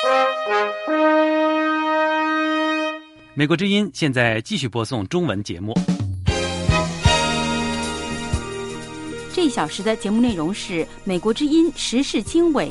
美国之音现在继续播送中文节目。 这一小时的节目内容是美国之音时事经纬。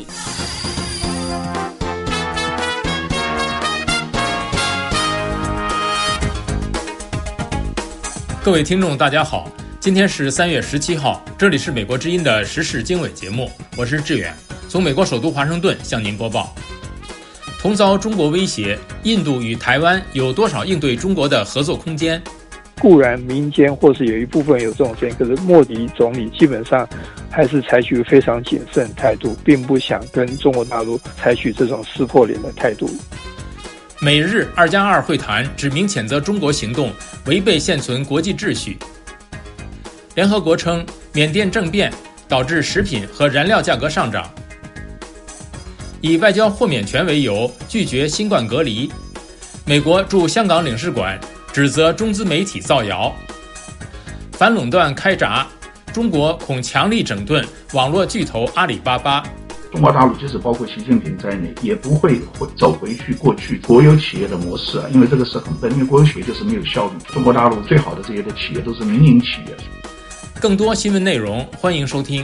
各位听众大家好，今天是3月17号，这里是美国之音的时事经纬节目，我是志远，从美国首都华盛顿向您播报。同遭中国威胁，印度与台湾有多少应对中国的合作空间？ 固然民间或是有一部分有这种声音，可是莫迪总理基本上还是采取非常谨慎态度，并不想跟中国大陆采取这种撕破脸的态度。 美日2+2会谈指明谴责中国行动违背现存国际秩序。联合国称缅甸政变导致食品和燃料价格上涨。以外交豁免权为由拒绝新冠隔离。美国驻香港领事馆指责中资媒体造谣。反垄断开闸，中国恐强力整顿网络巨头阿里巴巴。 中国大陆即使包括习近平在内，也不会走回去过去国有企业的模式因为这个是很笨，因为国有企业就是没有效率。中国大陆最好的这些的企业都是民营企业。 更多新闻内容，欢迎收听。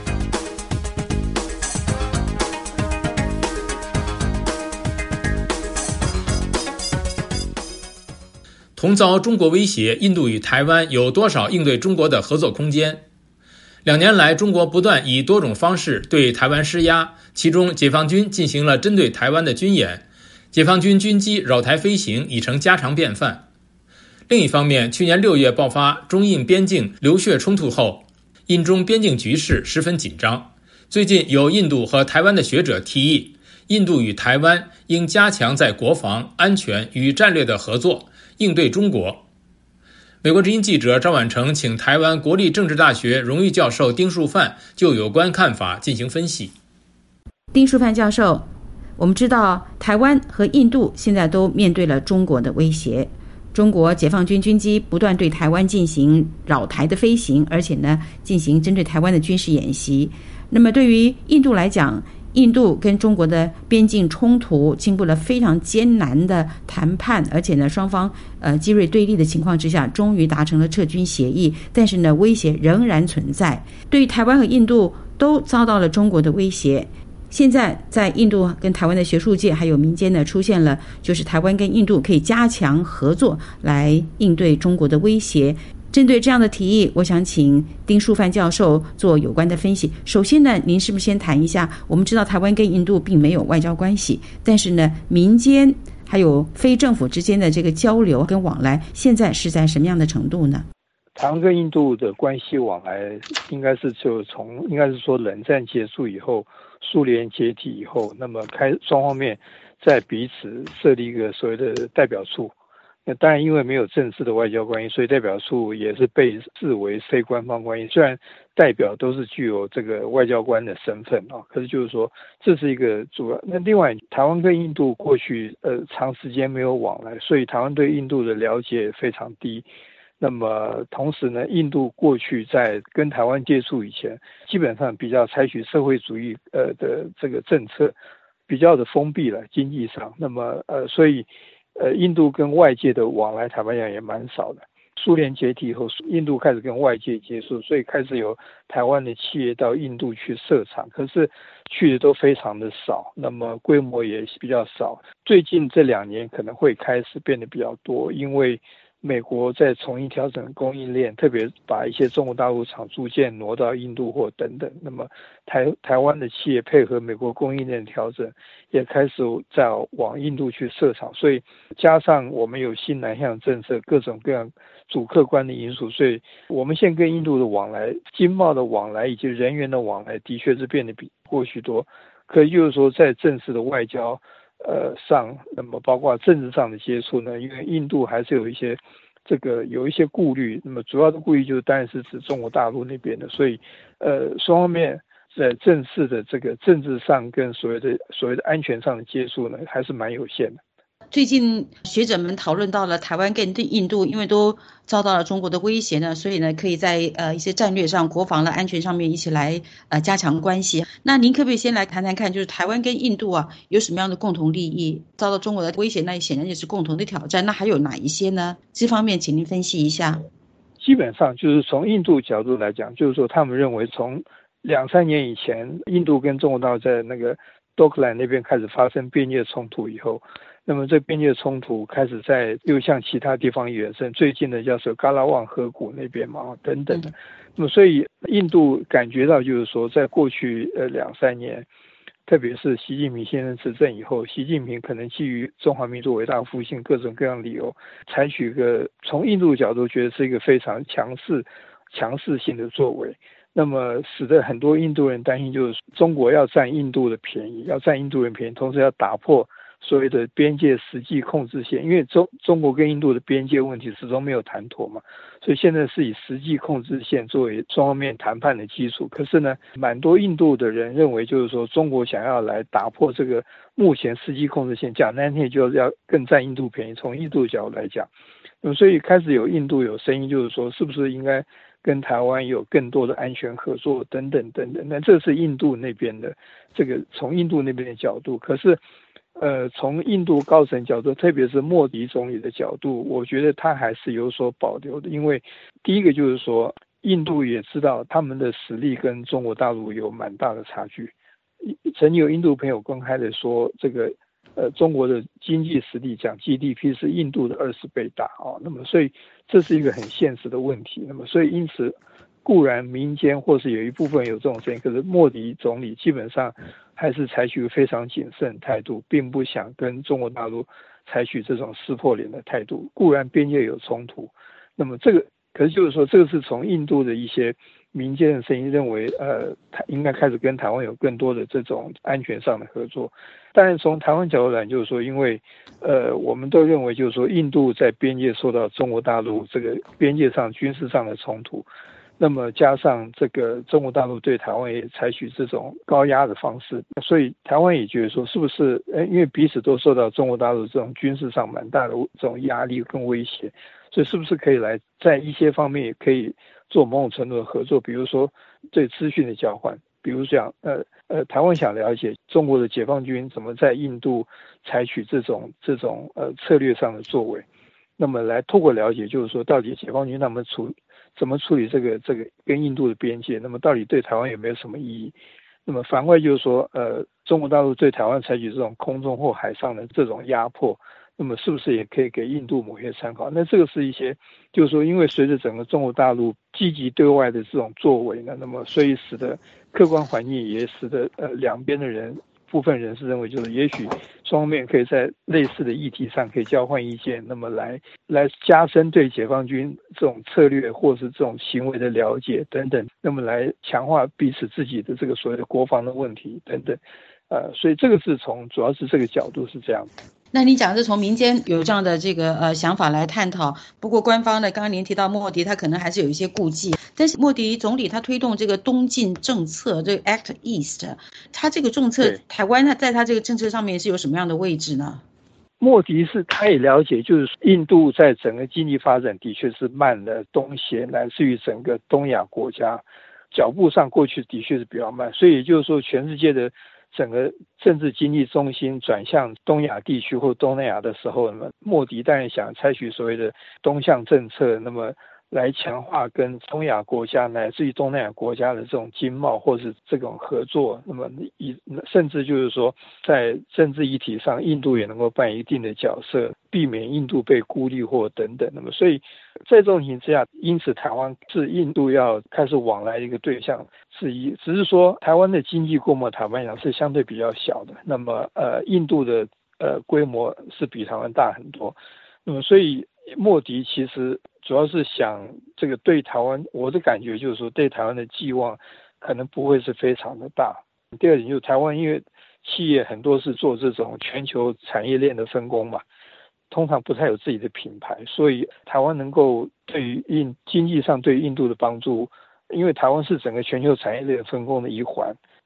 同遭中国威胁，印度与台湾有多少应对中国的合作空间？2年来，中国不断以多种方式对台湾施压，其中解放军进行了针对台湾的军演，解放军军机扰台飞行已成家常便饭。另一方面，去年6月爆发中印边境流血冲突后，印中边境局势十分紧张。最近有印度和台湾的学者提议，印度与台湾应加强在国防、安全与战略的合作，应对中国。美国之音记者赵婉成请台湾国立政治大学荣誉教授丁树范就有关看法进行分析。 丁树范教授，我们知道台湾和印度现在都面对了中国的威胁，中国解放军军机不断对台湾进行扰台的飞行，而且呢进行针对台湾的军事演习。那么对于印度来讲，印度跟中国的边境冲突经过了非常艰难的谈判，而且呢双方激锐对立的情况之下，终于达成了撤军协议，但是呢威胁仍然存在。对于台湾和印度都遭到了中国的威胁。现在在印度跟台湾的学术界还有民间呢出现了，就是台湾跟印度可以加强合作来应对中国的威胁。针对这样的提议，我想请丁树范教授做有关的分析。首先呢，您是不是先谈一下，我们知道台湾跟印度并没有外交关系，但是呢民间还有非政府之间的这个交流跟往来现在是在什么样的程度呢？ 台湾跟印度的关系往来应该是说冷战结束以后，苏联解体以后，那么双方面在彼此设立一个所谓的代表处。那当然因为没有正式的外交关系，所以代表处也是被视为非官方关系，虽然代表都是具有这个外交官的身份可是就是说这是一个主要。那另外台湾跟印度过去长时间没有往来，所以台湾对印度的了解非常低。那么同时呢，印度过去在跟台湾接触以前，基本上比较采取社会主义的这个政策，比较的封闭了经济上。那么所以印度跟外界的往来，台湾也蛮少的。苏联解体以后，印度开始跟外界接触，所以开始有台湾的企业到印度去设厂，可是去的都非常的少，那么规模也比较少。最近这2年可能会开始变得比较多，因为美国在重新调整供应链，特别把一些中国大陆厂逐渐挪到印度或等等。那么台湾的企业配合美国供应链调整，也开始在往印度去设厂。所以加上我们有新南向政策，各种各样主客观的因素，所以我们现在跟印度的往来、经贸的往来以及人员的往来，的确是变得比过去多。可以就是说，在正式的外交上，那么包括政治上的接触呢，因为印度还是有一些顾虑，那么主要的顾虑就是当然是指中国大陆那边的，所以双方面在正式的这个政治上跟所谓的安全上的接触呢，还是蛮有限的。 最近学者们讨论到了台湾跟印度，因为都遭到了中国的威胁呢，所以呢，可以在一些战略上、国防的安全上面一起来加强关系。那您可不可以先来谈谈看，就是台湾跟印度啊有什么样的共同利益？遭到中国的威胁，那显然也是共同的挑战。那还有哪一些呢？这方面请您分析一下。 基本上就是从印度角度来讲，就是说他们认为从2-3年以前，印度跟中国大陆在那个多克兰那边开始发生边界冲突以后，那么这边界冲突开始又向其他地方延伸，最近的叫做嘎拉旺河谷那边嘛等等的。那么所以印度感觉到就是说，在过去2-3年，特别是习近平先生执政以后，习近平可能基于中华民族伟大复兴各种各样理由，采取一个从印度角度觉得是一个非常强势性的作为。那么使得很多印度人担心，就是中国要占印度的便宜，要占印度人便宜，同时要打破所谓的边界实际控制线，因为中国跟印度的边界问题始终没有谈妥嘛，所以现在是以实际控制线作为双方面谈判的基础。可是呢，蛮多印度的人认为，就是说中国想要来打破这个目前实际控制线，讲难听就是要更占印度便宜。从印度角度来讲，所以开始有印度有声音，就是说是不是应该跟台湾有更多的安全合作等等等等。那这是印度那边的这个从印度那边的角度。可是从印度高层角度，特别是莫迪总理的角度，我觉得他还是有所保留的。因为第一个就是说，印度也知道他们的实力跟中国大陆有蛮大的差距。曾经有印度朋友公开的说，这个中国的经济实力讲 GDP 是印度的20倍大啊。那么所以这是一个很现实的问题。那么所以因此，固然民间或是有一部分有这种声音，可是莫迪总理基本上还是采取非常谨慎态度，并不想跟中国大陆采取这种撕破脸的态度。固然边界有冲突，那么这个可是就是说，这个是从印度的一些民间的声音认为，他应该开始跟台湾有更多的这种安全上的合作。当然从台湾角度来，就是说，因为我们都认为就是说，印度在边界受到中国大陆这个边界上军事上的冲突。那么加上这个中国大陆对台湾也采取这种高压的方式，所以台湾也觉得说，是不是因为彼此都受到中国大陆这种军事上蛮大的这种压力跟威胁，所以是不是可以来在一些方面也可以做某种程度的合作，比如说对资讯的交换，比如讲台湾想了解中国的解放军怎么在印度采取这种策略上的作为，那么来透过了解，就是说到底解放军他们怎么处理这个跟印度的边界，那么到底对台湾有没有什么意义？那么反过来就是说，中国大陆对台湾采取这种空中或海上的这种压迫，那么是不是也可以给印度某些参考？那这个是一些，就是说，因为随着整个中国大陆积极对外的这种作为呢，那么所以使得客观环境也使得两边的部分人士认为，就是也许双方面可以在类似的议题上可以交换意见，那么来加深对解放军这种策略或是这种行为的了解等等，那么来强化彼此自己的这个所谓的国防的问题等等，所以这个是主要是这个角度是这样的。 那你讲的是从民间有这样的这个想法来探讨，不过官方呢，刚刚您提到莫迪，他可能还是有一些顾忌。但是莫迪总理他推动这个东进政策，这个 Act East， 他这个政策，台湾在他这个政策上面是有什么样的位置呢？ 莫迪他也了解，就是印度在整个经济发展的确是慢了东协乃至于整个东亚国家脚步上，过去的确是比较慢，所以也就是说，全世界的整个政治经济中心转向东亚地区或东南亚的时候，那么莫迪当然想采取所谓的东向政策，那么来强化跟东亚国家乃至于东南亚国家的这种经贸或是这种合作，那么甚至就是说在政治议题上，印度也能够扮演一定的角色，避免印度被孤立或等等。那么所以在这种情形之下，因此台湾是印度要开始往来的一个对象之一，只是说台湾的经济规模坦白讲是相对比较小的，那么印度的规模是比台湾大很多，那么所以莫迪其实主要是想这个对台湾，我的感觉就是说对台湾的寄望可能不会是非常的大。第二点就是台湾因为企业很多是做这种全球产业链的分工嘛，通常不太有自己的品牌，所以台湾能够对于经济上对印度的帮助，因为台湾是整个全球产业链分工的一环，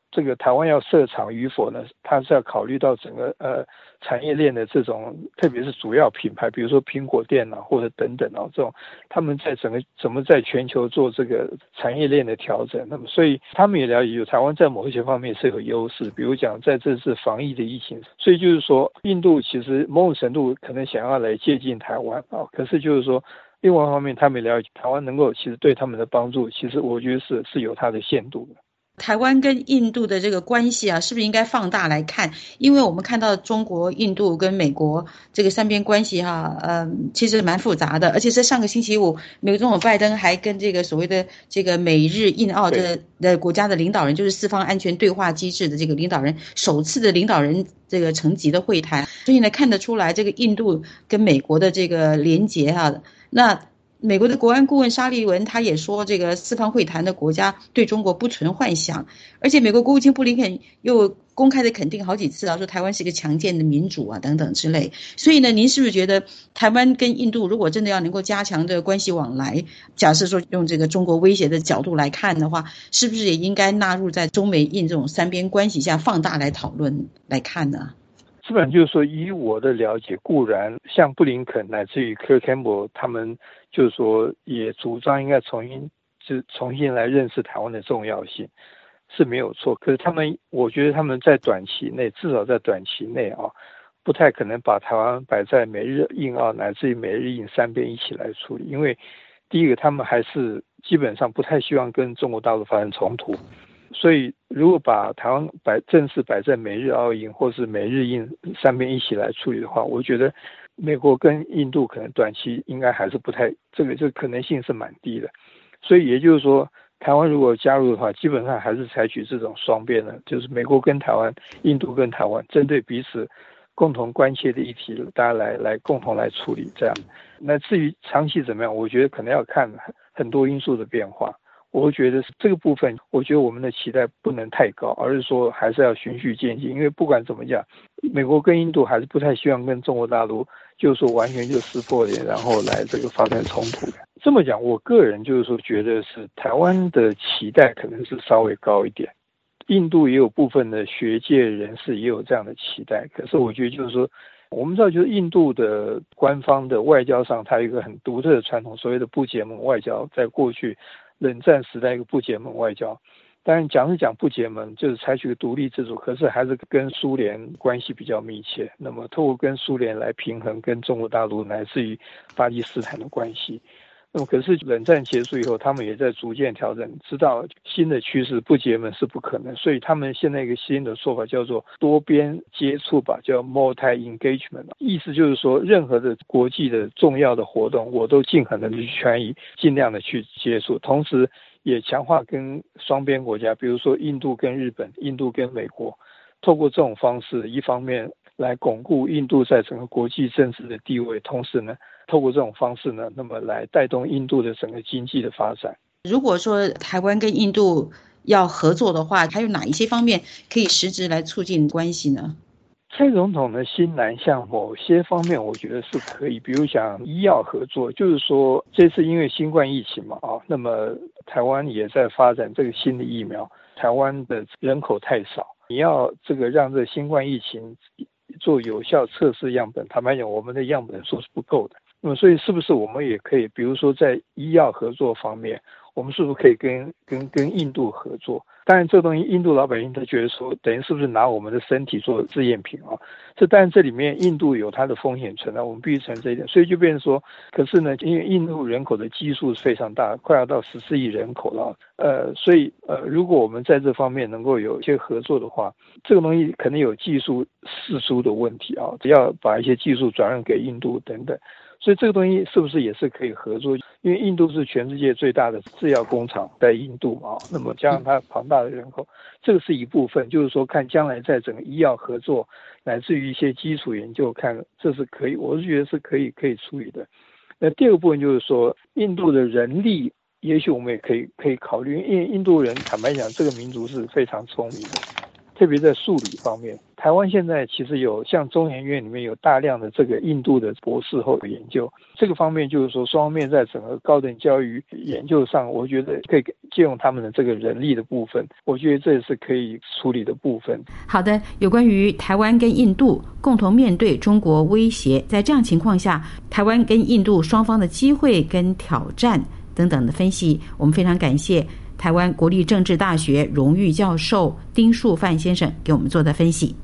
这个台湾要设厂与否呢，它是要考虑到整个产业链的这种，特别是主要品牌，比如说苹果电脑或者等等这种，他们在整个怎么在全球做这个产业链的调整。那么所以他们也了解，台湾在某一些方面是有优势，比如讲在这次防疫的疫情，所以就是说印度其实某种程度可能想要来接近台湾可是就是说另外一方面他们也了解台湾能够其实对他们的帮助，其实我觉得是有它的限度的。 台湾跟印度的这个关系是不是应该放大来看？因为我们看到中国、印度跟美国这个三边关系其实蛮复杂的，而且在上个星期五，美国总统拜登还跟这个所谓的这个美日印澳的国家的领导人，就是四方安全对话机制的这个领导人，首次的领导人这个层级的会谈，所以呢看得出来这个印度跟美国的这个连结那美国的国安顾问沙利文他也说，这个四方会谈的国家对中国不存幻想，而且美国国务卿布林肯又公开的肯定好几次说台湾是一个强健的民主等等之类。所以呢，您是不是觉得台湾跟印度如果真的要能够加强的关系往来，假设说用这个中国威胁的角度来看的话，是不是也应该纳入在中美印这种三边关系下放大来讨论来看呢？ 基本上就是说，以我的了解，固然像布林肯乃至于柯坎伯他们就是说也主张应该重新来认识台湾的重要性是没有错，可是我觉得他们在短期内，至少在短期内不太可能把台湾摆在美日印澳乃至于美日印三边一起来处理，因为第一个他们还是基本上不太希望跟中国大陆发生冲突，所以如果把台湾正式摆在美日澳印或是美日印三边一起来处理的话，我觉得美国跟印度可能短期应该还是不太，这个可能性是蛮低的。所以也就是说，台湾如果加入的话，基本上还是采取这种双边的，就是美国跟台湾、印度跟台湾，针对彼此共同关切的议题，大家来共同来处理这样。那至于长期怎么样，我觉得可能要看很多因素的变化。我觉得这个部分，我觉得我们的期待不能太高，而是说还是要循序渐进。因为不管怎么讲，美国跟印度还是不太希望跟中国大陆就是说完全就撕破脸，然后来这个发生冲突的。这么讲，我个人就是说觉得是台湾的期待可能是稍微高一点，印度也有部分的学界人士也有这样的期待。可是我觉得就是说，我们知道就是印度的官方的外交上，它有一个很独特的传统，所谓的不结盟外交，在过去冷战时代一个不结盟外交，当然讲是讲不结盟，就是采取独立自主，可是还是跟苏联关系比较密切。那么透过跟苏联来平衡跟中国大陆乃至于巴基斯坦的关系。那么可是冷战结束以后，他们也在逐渐调整，知道新的趋势不结盟是不可能，所以他们现在一个新的说法叫做多边接触吧，叫 multi-engagement， 意思就是说任何的国际的重要的活动，我都尽可能的去参与，尽量的去接触，同时也强化跟双边国家，比如说印度跟日本、印度跟美国，透过这种方式，一方面来巩固印度在整个国际政治的地位，同时呢透过这种方式呢，那么来带动印度的整个经济的发展。 如果说台湾跟印度要合作的话，还有哪一些方面可以实质来促进关系呢？ 蔡总统的新南向某些方面我觉得是可以，比如讲医药合作，就是说这次因为新冠疫情嘛那么台湾也在发展这个新的疫苗，台湾的人口太少，你要这个让这个新冠疫情做有效测试样本，坦白讲我们的样本数是不够的。那么所以是不是我们也可以比如说在医药合作方面，我们是不是可以跟印度合作？当然这个东西印度老百姓都觉得说等于是不是拿我们的身体做试验品当然这里面印度有它的风险存在，我们必须承认这一点。所以就变成说，可是呢因为印度人口的基数是非常大，快要到14亿人口了所以如果我们在这方面能够有一些合作的话，这个东西可能有技术释出的问题只要把一些技术转让给印度等等，所以这个东西是不是也是可以合作？因为印度是全世界最大的制药工厂在印度那么加上它庞大的人口，这个是一部分，就是说看将来在整个医药合作乃至于一些基础研究，看这是可以，我是觉得是可以处理的。那第二个部分就是说印度的人力，也许我们也可以考虑，因为印度人坦白讲这个民族是非常聪明的， 特别在数理方面，台湾现在其实有像中研院里面有大量的这个印度的博士后的研究，这个方面就是说双方面在整个高等教育研究上，我觉得可以借用他们的这个人力的部分，我觉得这也是可以处理的部分。 好的，有关于台湾跟印度共同面对中国威胁，在这样情况下，台湾跟印度双方的机会跟挑战等等的分析，我们非常感谢台湾国立政治大学荣誉教授丁树范先生给我们做的分析。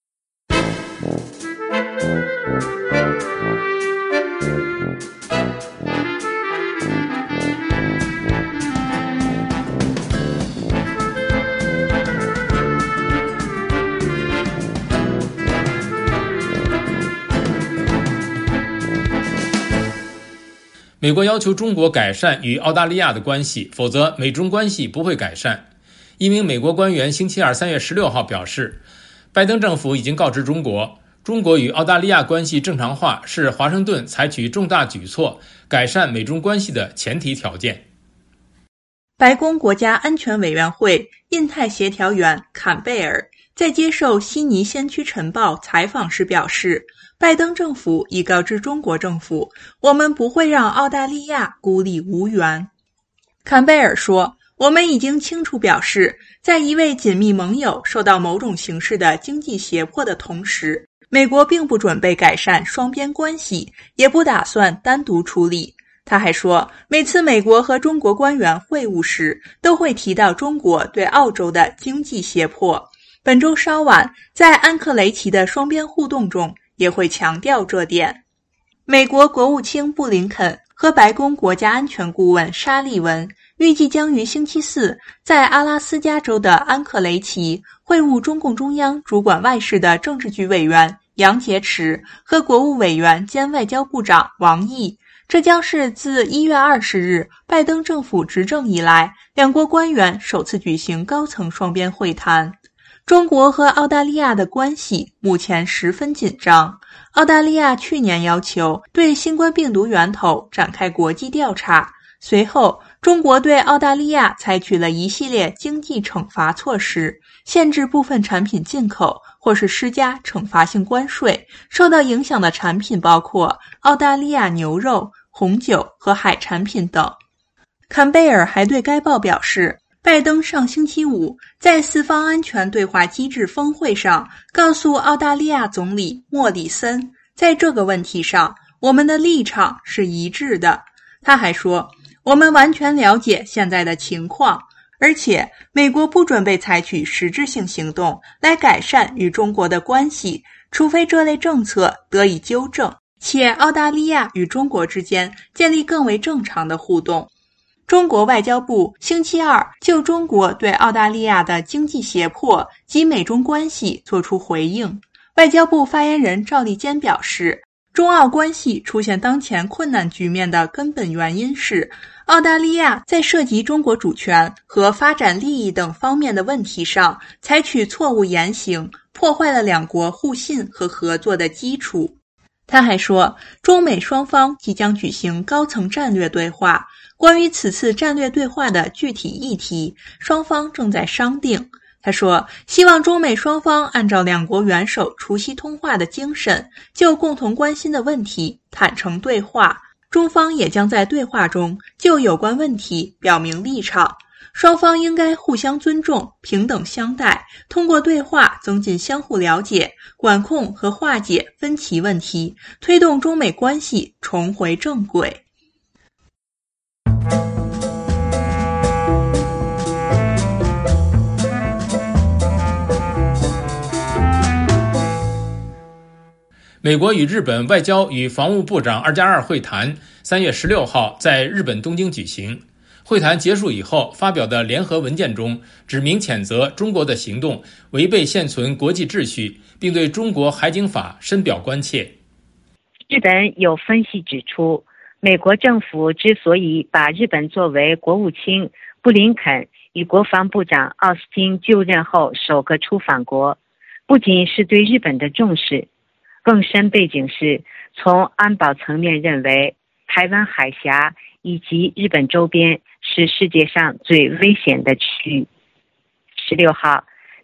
美国要求中国改善与澳大利亚的关系，否则美中关系不会改善。一名美国官员星期二3月16号表示，拜登政府已经告知中国，中国与澳大利亚关系正常化是华盛顿采取重大举措改善美中关系的前提条件。 白宫国家安全委员会印太协调员坎贝尔在接受悉尼先驱晨报采访时表示，拜登政府已告知中国政府，我们不会让澳大利亚孤立无援。坎贝尔说，我们已经清楚表示，在一位紧密盟友受到某种形式的经济胁迫的同时，美国并不准备改善双边关系，也不打算单独处理。他还说，每次美国和中国官员会晤时，都会提到中国对澳洲的经济胁迫。本周稍晚，在安克雷奇的双边互动中，也会强调这点。美国国务卿布林肯和白宫国家安全顾问沙利文预计将于星期四在阿拉斯加州的安克雷奇会晤中共中央主管外事的政治局委员杨洁篪和国务委员兼外交部长王毅。这将是自1月20日拜登政府执政以来，两国官员首次举行高层双边会谈。中国和澳大利亚的关系目前十分紧张。澳大利亚去年要求对新冠病毒源头展开国际调查，随后中国对澳大利亚采取了一系列经济惩罚措施，限制部分产品进口或是施加惩罚性关税。受到影响的产品包括澳大利亚牛肉、红酒和海产品等。坎贝尔还对该报表示，拜登上星期五在四方安全对话机制峰会上告诉澳大利亚总理莫里森，在这个问题上，我们的立场是一致的。他还说，我们完全了解现在的情况，而且美国不准备采取实质性行动来改善与中国的关系，除非这类政策得以纠正，且澳大利亚与中国之间建立更为正常的互动。中国外交部星期二就中国对澳大利亚的经济胁迫及美中关系作出回应。外交部发言人赵立坚表示，中澳关系出现当前困难局面的根本原因是，澳大利亚在涉及中国主权和发展利益等方面的问题上采取错误言行，破坏了两国互信和合作的基础。他还说，中美双方即将举行高层战略对话，关于此次战略对话的具体议题，双方正在商定。他说，希望中美双方按照两国元首除夕通话的精神，就共同关心的问题坦诚对话，中方也将在对话中就有关问题表明立场。双方应该互相尊重，平等相待，通过对话增进相互了解，管控和化解分歧问题，推动中美关系重回正轨。 美国与日本外交与防务部长2+2会谈3月16号在日本东京举行。会谈结束以后发表的联合文件中，指明谴责中国的行动违背现存国际秩序，并对中国海警法深表关切。 日本有分析指出，美国政府之所以把日本作为国务卿布林肯与国防部长奥斯汀就任后首个出访国，不仅是对日本的重视，更深背景是从安保层面认为，台湾海峡以及日本周边是世界上最危险的区域。16号，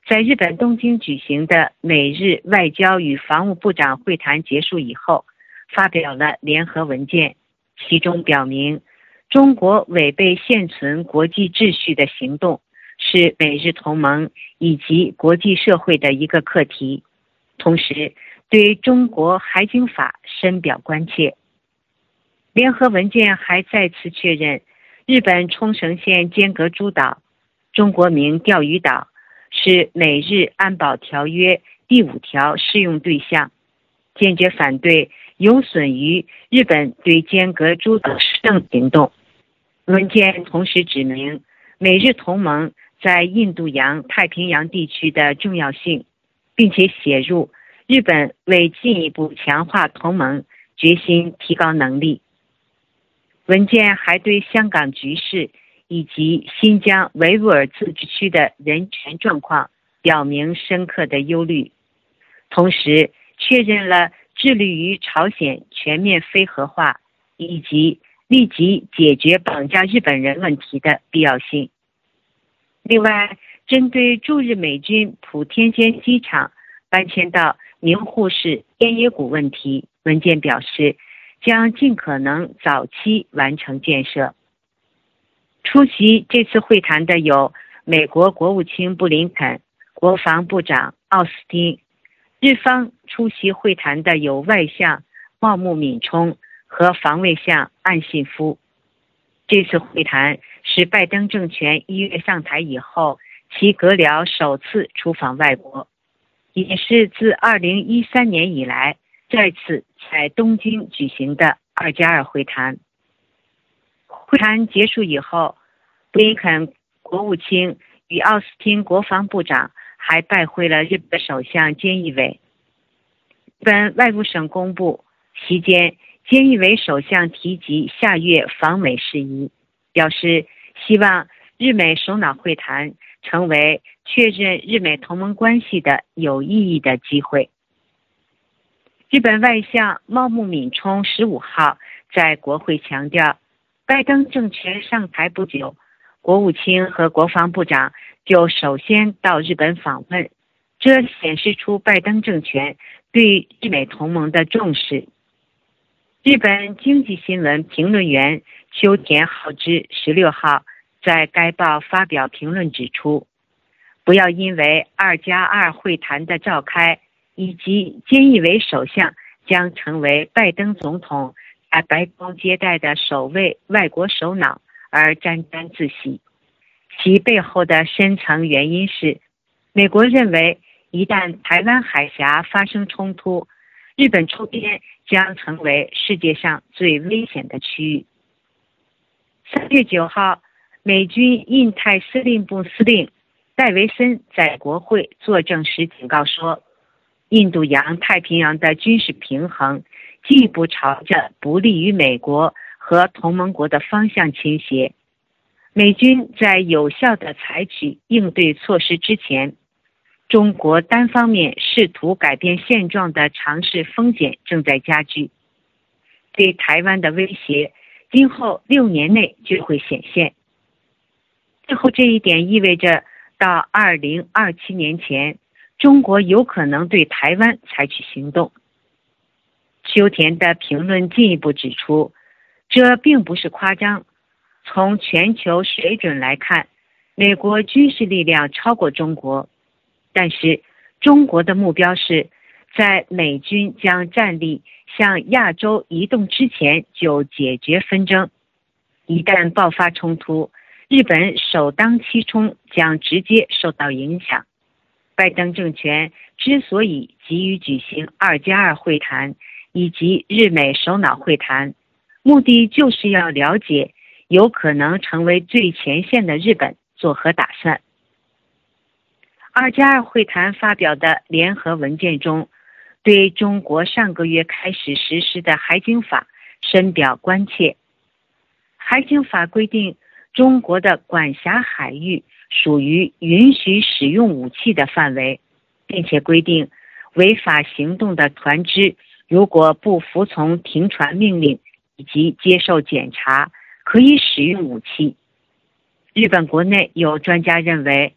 在日本东京举行的美日外交与防务部长会谈结束以后，发表了联合文件，其中表明中国违背现存国际秩序的行动是美日同盟以及国际社会的一个课题，同时对中国海警法深表关切。联合文件还再次确认，日本冲绳县尖阁诸岛、中国名钓鱼岛是美日安保条约第5条适用对象，坚决反对有损于日本对尖阁诸岛施政行动。文件同时指明美日同盟在印度洋太平洋地区的重要性，并且写入日本为进一步强化同盟决心提高能力。文件还对香港局势以及新疆维吾尔自治区的人权状况表明深刻的忧虑，同时确认了致力于朝鲜全面非核化以及立即解决绑架日本人问题的必要性。另外，针对驻日美军普天间机场搬迁到名护市烟野谷问题，文件表示将尽可能早期完成建设。出席这次会谈的有美国国务卿布林肯、国防部长奥斯汀，日方出席会谈的有外相茂木敏充和防卫相岸信夫。这次会谈是拜登政权1月上台以后，其阁僚首次出访外国，也是自2013年以来再次在东京举行的2+2会谈。会谈结束以后，布林肯国务卿与奥斯汀国防部长还拜会了日本首相菅义伟。日本外务省公布，期间菅义伟首相提及下月访美事宜，表示希望日美首脑会谈成为确认日美同盟关系的有意义的机会。日本外相茂木敏充15号在国会强调，拜登政权上台不久，国务卿和国防部长就首先到日本访问，这显示出拜登政权对日美同盟的重视。日本经济新闻评论员秋田浩之16号在该报发表评论指出，不要因为2+2会谈的召开以及菅义伟首相将成为拜登总统在白宫接待的首位外国首脑而沾沾自喜。其背后的深层原因是，美国认为一旦台湾海峡发生冲突，日本周边将成为世界上最危险的区域。3月9号，美军印太司令部司令戴维森在国会作证时警告说，印度洋太平洋的军事平衡进一步朝着不利于美国和同盟国的方向倾斜。美军在有效地采取应对措施之前，中国单方面试图改变现状的尝试风险正在加剧，对台湾的威胁今后6年内就会显现。最后，这一点意味着到2027年前，中国有可能对台湾采取行动。秋田的评论进一步指出，这并不是夸张。从全球水准来看，美国军事力量超过中国，但是中国的目标是在美军将战力向亚洲移动之前就解决纷争。一旦爆发冲突，日本首当其冲将直接受到影响。拜登政权之所以急于举行2+2会谈以及日美首脑会谈，目的就是要了解有可能成为最前线的日本作何打算。2+2会谈发表的联合文件中，对中国上个月开始实施的海警法深表关切。海警法规定，中国的管辖海域属于允许使用武器的范围，并且规定违法行动的船只如果不服从停船命令以及接受检查，可以使用武器。日本国内有专家认为，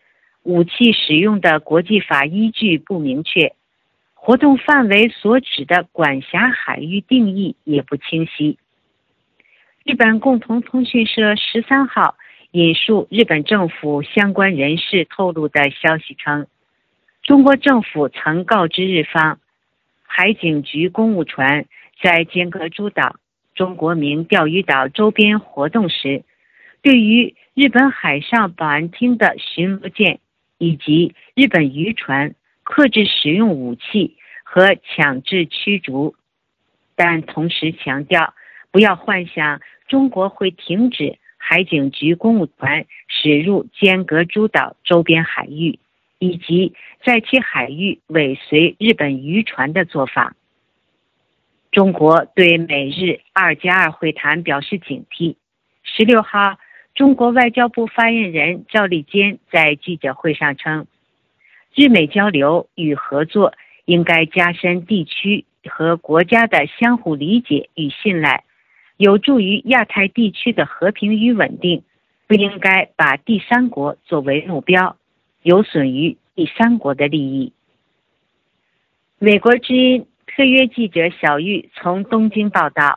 武器使用的国际法依据不明确，活动范围所指的管辖海域定义也不清晰。日本共同通讯社13号引述日本政府相关人士透露的消息称，中国政府曾告知日方，海警局公务船在尖阁诸岛、中国名钓鱼岛周边活动时，对于日本海上保安厅的巡逻舰以及日本渔船克制使用武器和强制驱逐，但同时强调不要幻想中国会停止海警局公务船驶入尖阁诸岛周边海域，以及在其海域尾随日本渔船的做法。中国对美日2+2会谈表示警惕。16号，中国外交部发言人赵立坚在记者会上称，日美交流与合作应该加深地区和国家的相互理解与信赖，有助于亚太地区的和平与稳定，不应该把第三国作为目标，有损于第三国的利益。美国之音特约记者小玉从东京报道。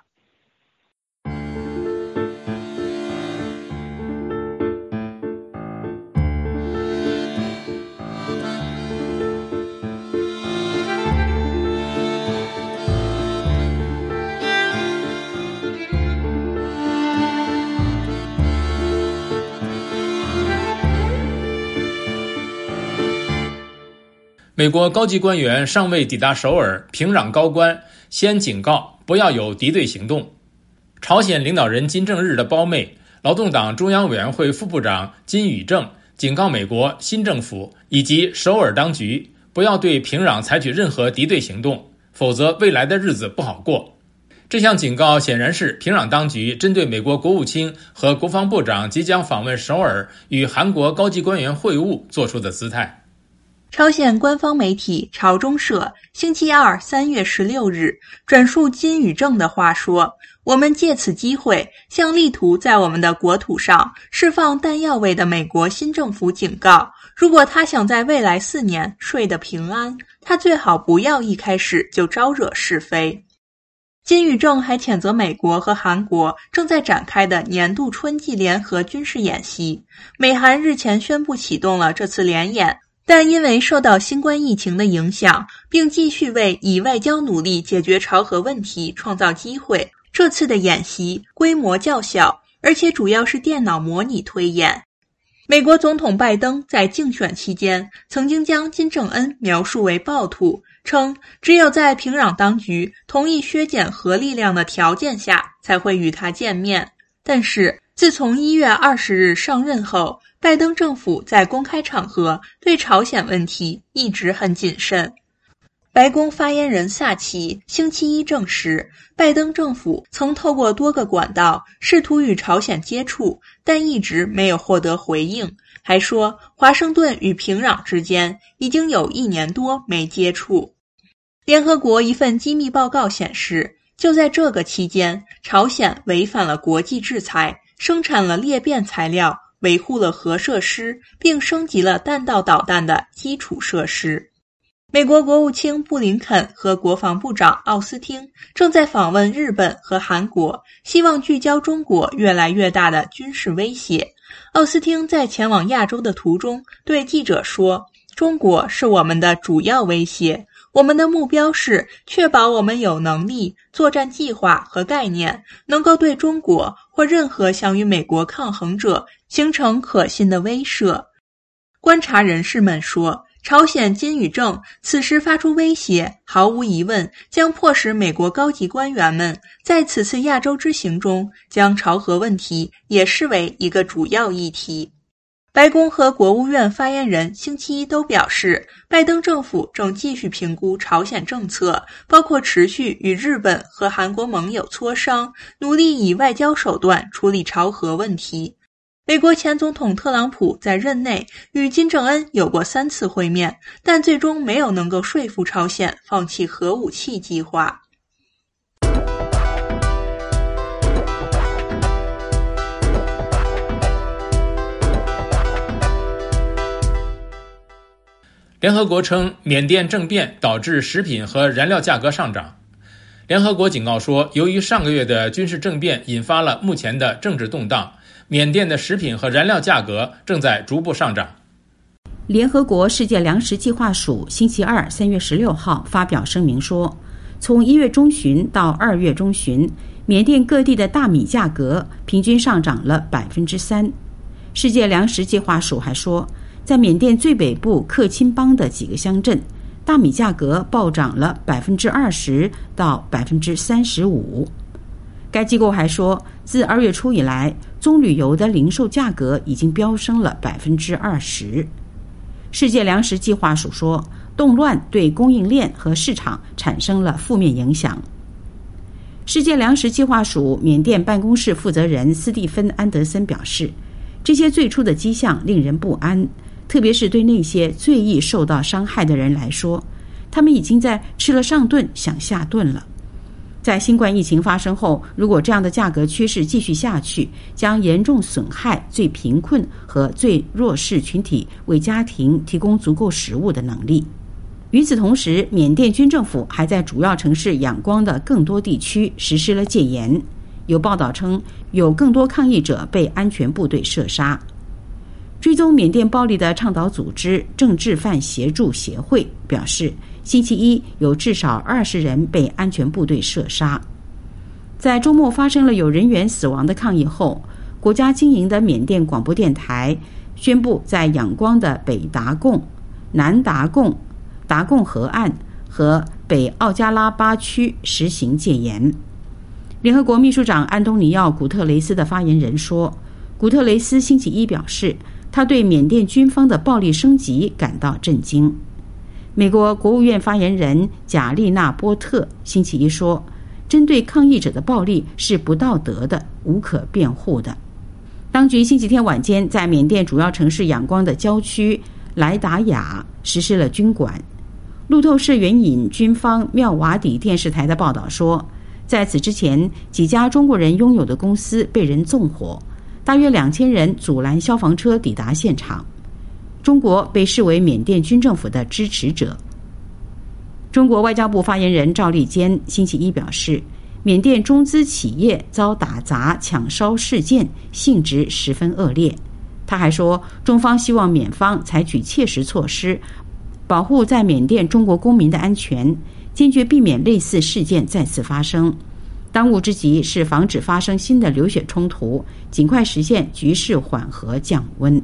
美国高级官员尚未抵达首尔，平壤高官先警告不要有敌对行动。朝鲜领导人金正日的胞妹、劳动党中央委员会副部长金宇正警告美国新政府以及首尔当局不要对平壤采取任何敌对行动，否则未来的日子不好过。这项警告显然是平壤当局针对美国国务卿和国防部长即将访问首尔与韩国高级官员会晤做出的姿态。 朝鲜官方媒体朝中社星期二3月16日转述金宇正的话说，我们借此机会向力图在我们的国土上释放弹药位的美国新政府警告，如果他想在未来4年睡得平安，他最好不要一开始就招惹是非。金宇正还谴责美国和韩国正在展开的年度春季联合军事演习，美韩日前宣布启动了这次联演，但因为受到新冠疫情的影响，并继续为以外交努力解决朝核问题创造机会，这次的演习规模较小，而且主要是电脑模拟推演。美国总统拜登在竞选期间曾经将金正恩描述为暴徒，称只有在平壤当局同意削减核力量的条件下才会与他见面。但是自从1月20日上任后，拜登政府在公开场合对朝鲜问题一直很谨慎。白宫发言人萨奇星期一证实，拜登政府曾透过多个管道试图与朝鲜接触，但一直没有获得回应，还说华盛顿与平壤之间已经有1年多没接触。联合国一份机密报告显示，就在这个期间，朝鲜违反了国际制裁，生产了裂变材料，维护了核设施，并升级了弹道导弹的基础设施。美国国务卿布林肯和国防部长奥斯汀正在访问日本和韩国，希望聚焦中国越来越大的军事威胁。奥斯汀在前往亚洲的途中对记者说，中国是我们的主要威胁，我们的目标是确保我们有能力、作战计划和概念，能够对中国或任何想与美国抗衡者形成可信的威慑。观察人士们说，朝鲜金宇正此时发出威胁，毫无疑问将迫使美国高级官员们在此次亚洲之行中将朝核问题也视为一个主要议题。白宫和国务院发言人星期一都表示，拜登政府正继续评估朝鲜政策，包括持续与日本和韩国盟友磋商，努力以外交手段处理朝核问题。美国前总统特朗普在任内与金正恩有过3次会面，但最终没有能够说服朝鲜放弃核武器计划。 联合国称，缅甸政变导致食品和燃料价格上涨。联合国警告说，由于上个月的军事政变引发了目前的政治动荡，缅甸的食品和燃料价格正在逐步上涨。 联合国世界粮食计划署星期二3月16号发表声明说，从1月中旬到2月中旬，缅甸各地的大米价格平均上涨了 3%。世界粮食计划署还说，在缅甸最北部克钦邦的几个乡镇，大米价格暴涨了 20% 到 35%。该机构还说，自2月初以来，棕榈油的零售价格已经飙升了 20%。世界粮食计划署说，动乱对供应链和市场产生了负面影响。世界粮食计划署缅甸办公室负责人斯蒂芬·安德森表示，这些最初的迹象令人不安，特别是对那些最易受到伤害的人来说，他们已经在吃了上顿想下顿了。在新冠疫情发生后，如果这样的价格趋势继续下去，将严重损害最贫困和最弱势群体为家庭提供足够食物的能力。与此同时，缅甸军政府还在主要城市仰光的更多地区实施了戒严。有报道称，有更多抗议者被安全部队射杀。追踪缅甸暴力的倡导组织政治犯协助协会表示，星期一有至少20人被安全部队射杀。在周末发生了有人员死亡的抗议后，国家经营的缅甸广播电台宣布在仰光的北达贡、南达贡、达贡河岸和北奥加拉巴区实行戒严。联合国秘书长安东尼奥·古特雷斯的发言人说，古特雷斯星期一表示，他对缅甸军方的暴力升级感到震惊。美国国务院发言人贾利纳波特星期一说，针对抗议者的暴力是不道德的、无可辩护的。当局星期天晚间在缅甸主要城市仰光的郊区莱达雅实施了军管。路透社援引军方妙瓦底电视台的报道说，在此之前，几家中国人拥有的公司被人纵火，大约2000人阻拦消防车抵达现场。中国被视为缅甸军政府的支持者。中国外交部发言人赵立坚星期一表示，缅甸中资企业遭打砸抢烧事件性质十分恶劣。他还说，中方希望缅方采取切实措施，保护在缅甸中国公民的安全，坚决避免类似事件再次发生。当务之急是防止发生新的流血冲突，尽快实现局势缓和降温。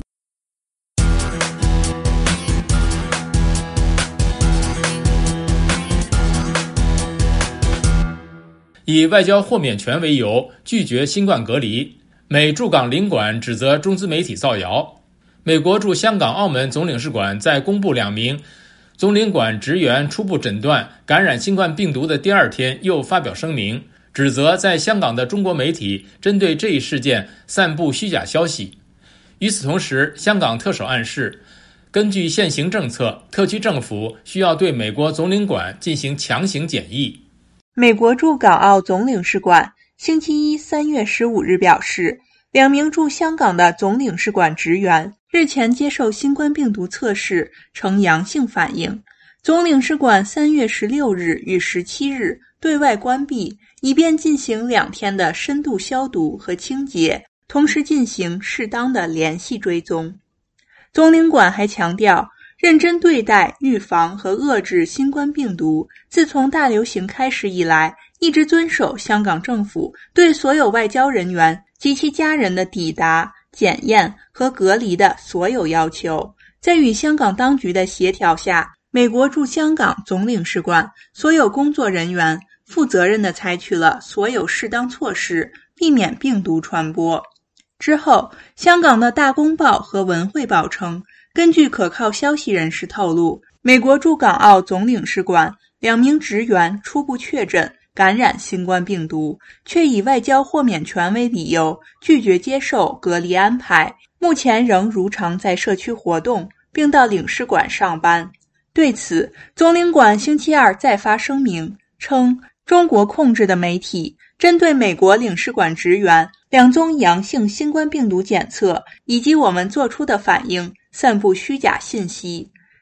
以外交豁免权为由拒绝新冠隔离，美驻港领馆指责中资媒体造谣。美国驻香港、澳门总领事馆在公布2名总领馆职员初步诊断感染新冠病毒的第2天，又发表声明，指责在香港的中国媒体针对这一事件散布虚假消息。与此同时，香港特首暗示，根据现行政策，特区政府需要对美国总领馆进行强行检疫。 美国驻港澳总领事馆星期一3月15日表示，2名驻香港的总领事馆职员日前接受新冠病毒测试呈阳性反应。总领事馆3月16日与17日对外关闭，以便进行2天的深度消毒和清洁，同时进行适当的联系追踪。总领馆还强调，认真对待、预防和遏制新冠病毒，自从大流行开始以来，一直遵守香港政府对所有外交人员及其家人的抵达、检验和隔离的所有要求。在与香港当局的协调下，美国驻香港总领事馆所有工作人员负责任地采取了所有适当措施，避免病毒传播。之后，香港的大公报和文汇报称，根据可靠消息人士透露，美国驻港澳总领事馆2名职员初步确诊感染新冠病毒，却以外交豁免权为理由拒绝接受隔离安排，目前仍如常在社区活动，并到领事馆上班。对此，总领馆星期二再发声明称，中国控制的媒体针对美国领事馆职员2宗阳性新冠病毒检测以及我们做出的反应散布虚假信息。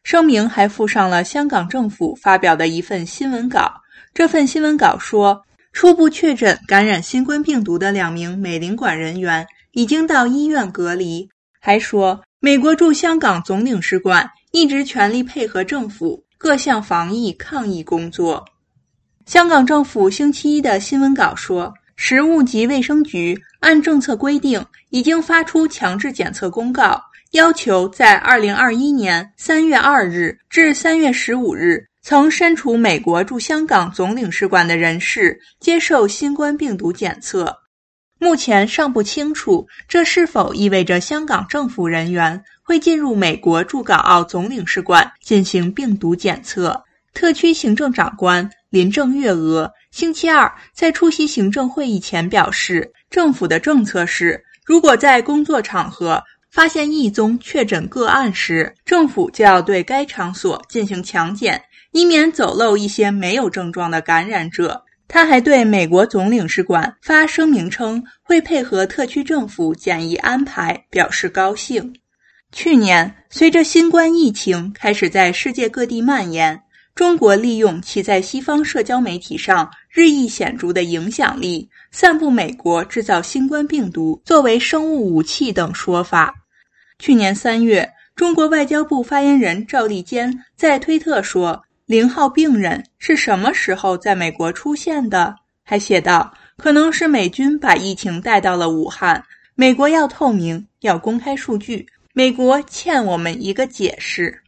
声明还附上了香港政府发表的一份新闻稿。这份新闻稿说，初步确诊感染新冠病毒的2名美领馆人员已经到医院隔离，还说美国驻香港总领事馆一直全力配合政府各项防疫抗疫工作。香港政府星期一的新闻稿说，食物及卫生局按政策规定已经发出强制检测公告，要求在2021年3月2日至3月15日曾身处美国驻香港总领事馆的人士接受新冠病毒检测。目前尚不清楚这是否意味着香港政府人员会进入美国驻港澳总领事馆进行病毒检测。特区行政长官林郑月娥星期二在出席行政会议前表示，政府的政策是，如果在工作场合发现一宗确诊个案时，政府就要对该场所进行强检，以免走漏一些没有症状的感染者。他还对美国总领事馆发声明称会配合特区政府检疫安排表示高兴。去年，随着新冠疫情开始在世界各地蔓延，中国利用其在西方社交媒体上日益显著的影响力，散布美国制造新冠病毒作为生物武器等说法。去年3月，中国外交部发言人赵立坚在推特说，0号病人是什么时候在美国出现的？还写道，可能是美军把疫情带到了武汉，美国要透明，要公开数据，美国欠我们一个解释。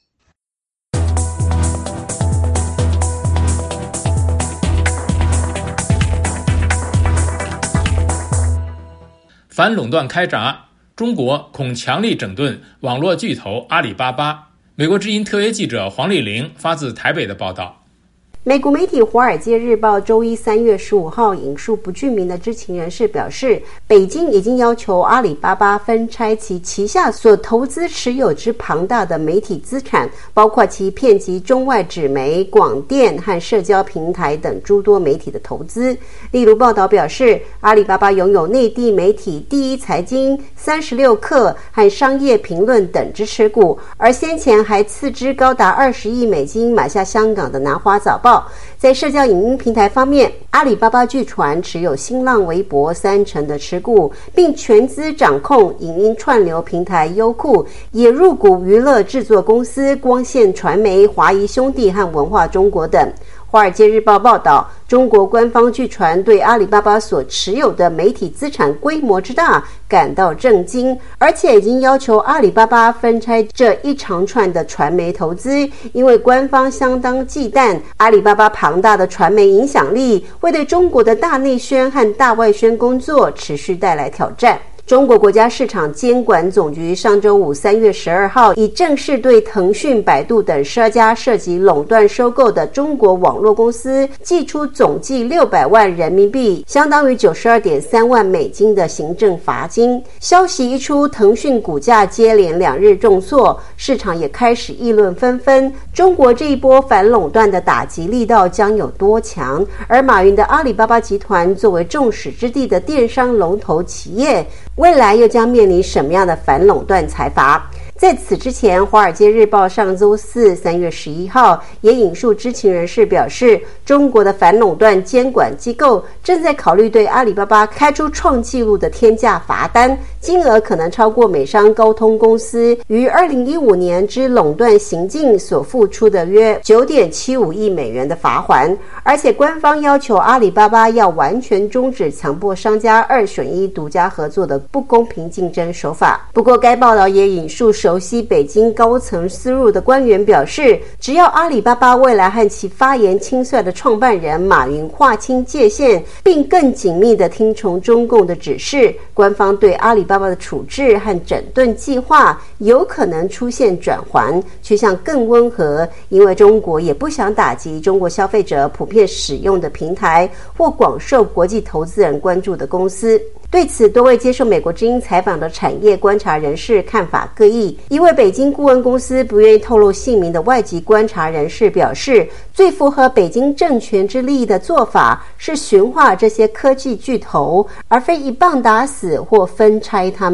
反垄断开闸，中国恐强力整顿网络巨头阿里巴巴。美国之音特约记者黄丽玲发自台北的报道。 美国媒体《华尔街日报》周一3月15号引述不具名的知情人士表示，北京已经要求阿里巴巴分拆其旗下所投资持有之庞大的媒体资产，包括其遍及中外纸媒、广电和社交平台等诸多媒体的投资。例如，报道表示，阿里巴巴拥有内地媒体第一财经、36氪和商业评论等之持股，而先前还斥资高达20亿美金买下香港的南华早报。在社交影音平台方面，阿里巴巴据传持有新浪微博30%的持股，并全资掌控影音串流平台优酷，也入股娱乐制作公司光线传媒、华谊兄弟和文化中国等。《华尔街日报》报道，中国官方据传对阿里巴巴所持有的媒体资产规模之大感到震惊，而且已经要求阿里巴巴分拆这一长串的传媒投资，因为官方相当忌惮阿里巴巴庞大的传媒影响力会对中国的大内宣和大外宣工作持续带来挑战。中国国家市场监管总局上周五3月12号已正式对腾讯、百度等12家涉及垄断收购的中国网络公司寄出总计600万人民币，相当于92.3万美金的行政罚金。消息一出，腾讯股价接连2日重挫，市场也开始议论纷纷，中国这一波反垄断的打击力道将有多强？而马云的阿里巴巴集团作为众矢之的的电商龙头企业，未来又将面临什么样的反垄断财阀？在此之前，《华尔街日报》上周四3月11号也引述知情人士表示，中国的反垄断监管机构正在考虑对阿里巴巴开出创纪录的天价罚单，金额可能超过美商高通公司于2015年之垄断行径所付出的约 9.75 亿美元的罚锾，而且官方要求阿里巴巴要完全终止强迫商家2选1独家合作的不公平竞争手法。不过该报道也引述熟悉北京高层思路的官员表示，只要阿里巴巴未来和其发言轻率的创办人马云划清界限，并更紧密地听从中共的指示，官方对阿里巴巴的处置和整顿计划有可能出现转圜，趋向更温和，因为中国也不想打击中国消费者普遍使用的平台或广受国际投资人关注的公司。对此，多位接受美国之音采访的产业观察人士看法各异。一位北京顾问公司不愿意透露姓名的外籍观察人士表示，最符合北京政权之利益的做法是驯化这些科技巨头，而非一棒打死或分拆他们。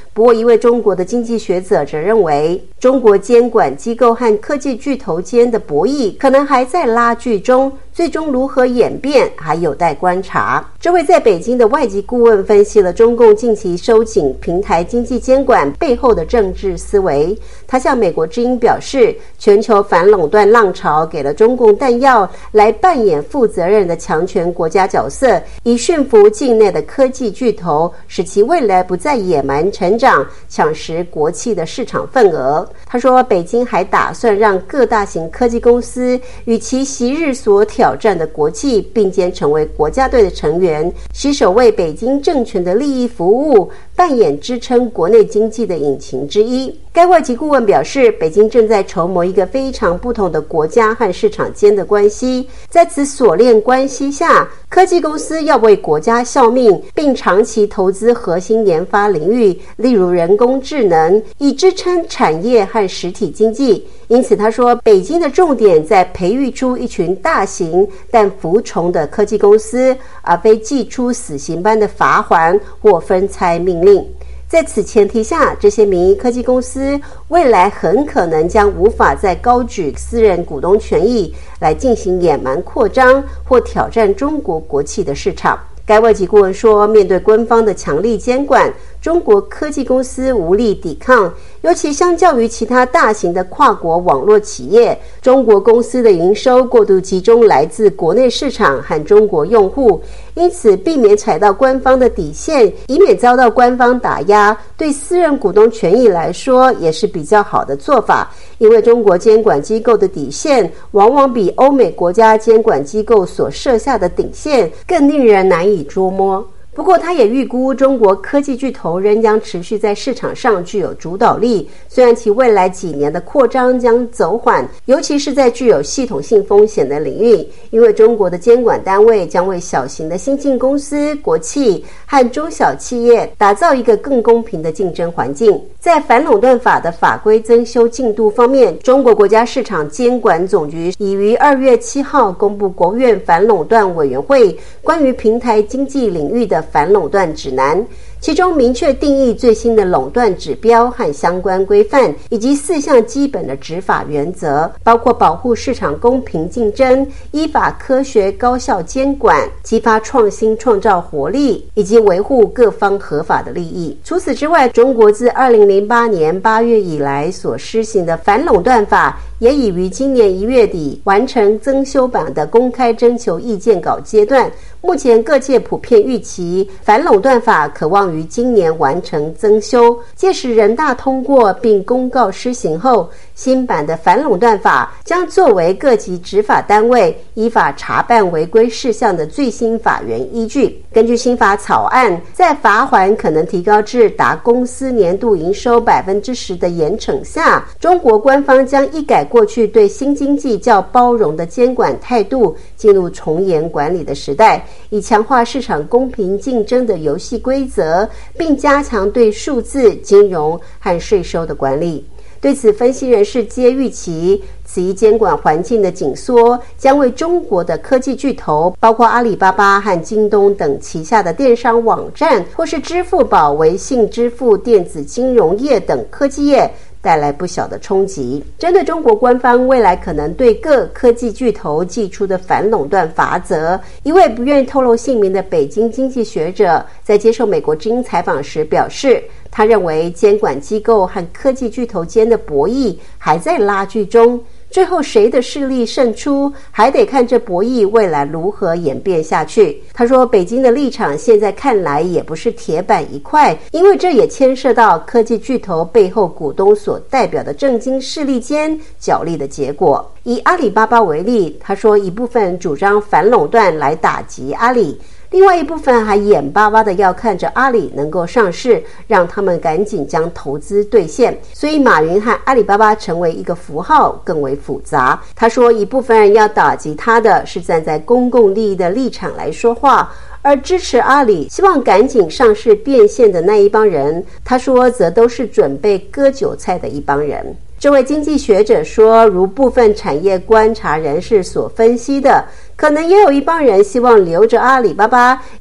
不过，一位中国的经济学者则认为，中国监管机构和科技巨头间的博弈可能还在拉锯中，最终如何演变还有待观察。这位在北京的外籍顾问分析了中共近期收紧平台经济监管背后的政治思维。他向美国之音表示，全球反垄断浪潮给了中共弹药来扮演负责任的强权国家角色，以驯服境内的科技巨头，使其未来不再野蛮成长，抢食国企的市场份额。他说，北京还打算让各大型科技公司与其昔日所挑战的国企并肩成为国家队的成员，携手为北京政权的利益服务，扮演支撑国内经济的引擎之一。该外籍顾问表示，北京正在筹谋一个非常不同的国家和市场间的关系，在此锁链关系下，科技公司要为国家效命，并长期投资核心研发领域，例如人工智能，以支撑产业和实体经济。因此他说，北京的重点在培育出一群大型但服从的科技公司，而非祭出死刑般的罚锾或分拆命令。在此前提下，这些民营科技公司未来很可能将无法再高举私人股东权益来进行野蛮扩张或挑战中国国企的市场。该外籍顾问说，面对官方的强力监管，中国科技公司无力抵抗，尤其相较于其他大型的跨国网络企业，中国公司的营收过度集中来自国内市场和中国用户，因此避免踩到官方的底线，以免遭到官方打压，对私人股东权益来说也是比较好的做法。因为中国监管机构的底线往往比欧美国家监管机构所设下的底线更令人难以捉摸。不过他也预估中国科技巨头仍将持续在市场上具有主导力，虽然其未来几年的扩张将走缓，尤其是在具有系统性风险的领域，因为中国的监管单位将为小型的新进公司、国企和中小企业打造一个更公平的竞争环境。在反垄断法的法规增修进度方面，中国国家市场监管总局已于2月7号公布国务院反垄断委员会关于平台经济领域的反垄断指南，其中明确定义最新的垄断指标和相关规范，以及4项基本的执法原则，包括保护市场公平竞争、依法科学高效监管、激发创新创造活力，以及维护各方合法的利益。除此之外，中国自2008年8月以来所施行的反垄断法也已于今年1月底完成增修版的公开征求意见稿阶段。目前各界普遍预期反垄断法可望于今年完成增修，届时人大通过并公告施行后，新版的反垄断法将作为各级执法单位依法查办违规事项的最新法源依据。根据新法草案，在罚锾可能提高至达公司年度营收 10% 的严惩下，中国官方将一改过去对新经济较包容的监管态度，进入从严管理的时代，以强化市场公平竞争的游戏规则，并加强对数字、金融和税收的管理。对此，分析人士皆预期，此一监管环境的紧缩将为中国的科技巨头，包括阿里巴巴和京东等旗下的电商网站，或是支付宝、微信支付、电子金融业等科技业带来不小的冲击。针对中国官方未来可能对各科技巨头寄出的反垄断法则，一位不愿意透露姓名的北京经济学者在接受美国之音采访时表示，他认为监管机构和科技巨头间的博弈还在拉锯中，最后谁的势力胜出，还得看这博弈未来如何演变下去。他说，北京的立场现在看来也不是铁板一块，因为这也牵涉到科技巨头背后股东所代表的政经势力间角力的结果。以阿里巴巴为例，他说一部分主张反垄断来打击阿里，另外一部分还眼巴巴的要看着阿里能够上市，让他们赶紧将投资兑现。所以马云和阿里巴巴成为一个符号更为复杂。他说一部分人要打击他的是站在公共利益的立场来说话，而支持阿里希望赶紧上市变现的那一帮人，他说则都是准备割韭菜的一帮人。这位经济学者说，如部分产业观察人士所分析的，可能也有一帮人希望留着阿里巴巴，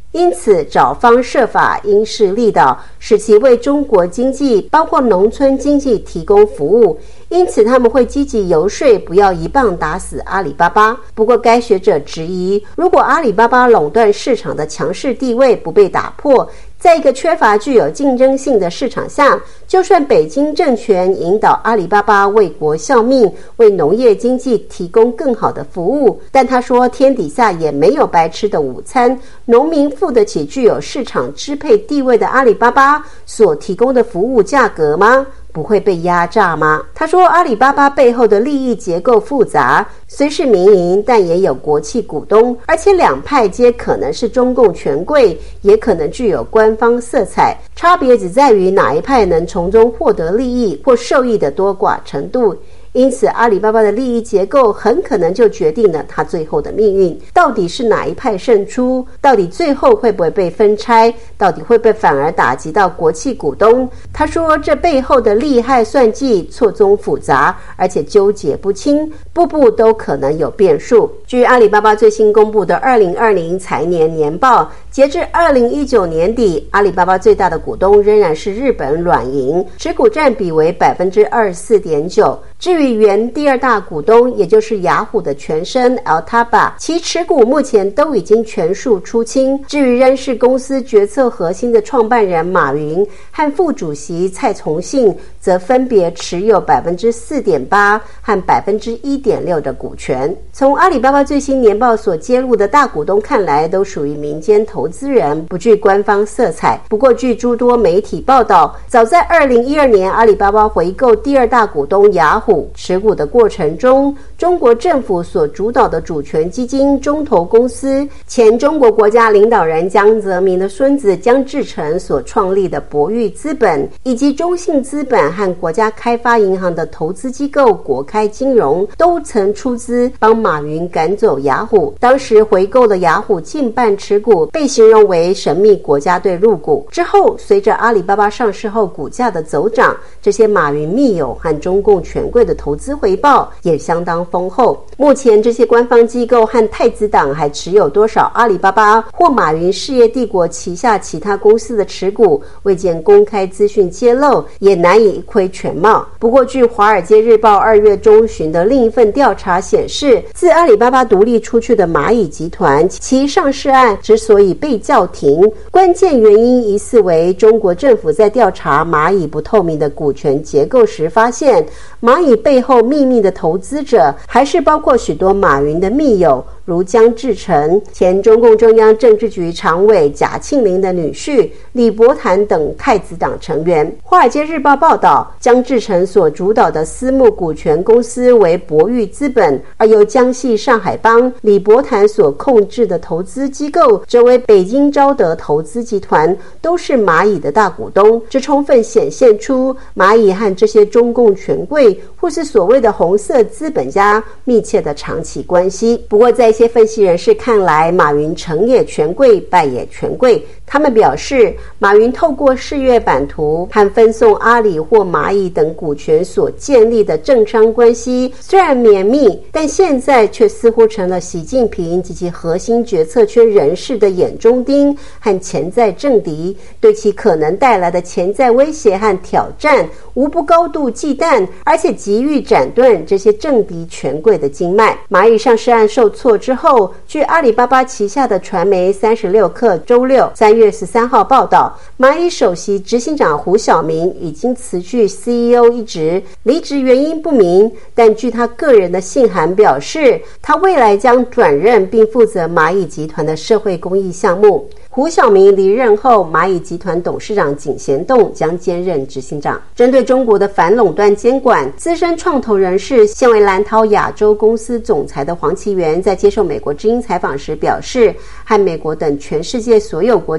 因此找方设法因势利导，使其为中国经济包括农村经济提供服务，因此他们会积极游说不要一棒打死阿里巴巴。不过该学者质疑，如果阿里巴巴垄断市场的强势地位不被打破，在一个缺乏具有竞争性的市场下，就算北京政权引导阿里巴巴为国效命，为农业经济提供更好的服务，但他说天底下也没有白吃的午餐，农民付得起具有市场支配地位的阿里巴巴所提供的服务价格吗？不会被压榨吗？他说阿里巴巴背后的利益结构复杂，虽是民营，但也有国企股东，而且两派皆可能是中共权贵，也可能具有官方色彩，差别只在于哪一派能从中获得利益或受益的多寡程度。因此阿里巴巴的利益结构很可能就决定了它最后的命运，到底是哪一派胜出，到底最后会不会被分拆，到底会不会反而打击到国企股东。他说这背后的利害算计错综复杂，而且纠结不清，步步都可能有变数。据阿里巴巴最新公布的2020财年年报，截至2019年底，阿里巴巴最大的股东仍然是日本软银，持股占比为 24.9%。至于原第二大股东，也就是雅虎的前身 Altaba， 其持股目前都已经全数出清。至于仍是公司决策核心的创办人马云和副主席蔡崇信，则分别持有 4.8% 和 1.6% 的股权。从阿里巴巴最新年报所揭露的大股东看来，都属于民间投资人，不具官方色彩。不过据诸多媒体报道，早在2012年阿里巴巴回购第二大股东雅虎持股的过程中，中国政府所主导的主权基金中投公司、前中国国家领导人江泽民的孙子江志成所创立的博裕资本，以及中信资本和国家开发银行的投资机构国开金融，都曾出资帮马云赶走雅虎。当时回购了雅虎近半持股，被形容为神秘国家队入股。之后随着阿里巴巴上市后股价的走涨，这些马云密友和中共权贵的投资回报也相当丰厚。目前这些官方机构和太子党还持有多少阿里巴巴或马云事业帝国旗下其他公司的持股，未见公开资讯揭露，也难以一窥全貌。不过据华尔街日报2月中旬的另一份调查显示，自阿里巴巴独立出去的蚂蚁集团，其上市案之所以被叫停，关键原因疑似为中国政府在调查蚂蚁不透明的股权结构时发现，蚂蚁背后秘密的投资者还是包括许多马云的密友，如江志成、前中共中央政治局常委贾庆林的女婿李伯坛等太子党成员。华尔街日报报道，江志成所主导的私募股权公司为博裕资本，而由江系上海帮李伯坛所控制的投资机构则为北京昭德投资集团，都是蚂蚁的大股东。这充分显现出蚂蚁和这些中共权贵或是所谓的红色资本家密切的长期关系。不过在一些分析人士看来，马云成也权贵，败也权贵。他们表示，马云透过事业版图和分送阿里或蚂蚁等股权所建立的政商关系虽然绵密，但现在却似乎成了习近平及其核心决策圈人士的眼中钉和潜在政敌，对其可能带来的潜在威胁和挑战无不高度忌惮，而且急于斩断这些政敌权贵的经脉。蚂蚁上市案受挫之后，据阿里巴巴旗下的传媒36氪周六3月13号报道，蚂蚁首席执行长胡晓明已经辞去 CEO 一职，离职原因不明，但据他个人的信函表示，他未来将转任并负责蚂蚁集团的社会公益项目。胡晓明离任后，蚂蚁集团董事长井贤栋将兼任执行长。针对中国的反垄断监管，资深创投人士、现为蓝涛亚洲公司总裁的黄奇源在接受美国之音采访时表示，和美国等全世界所有国家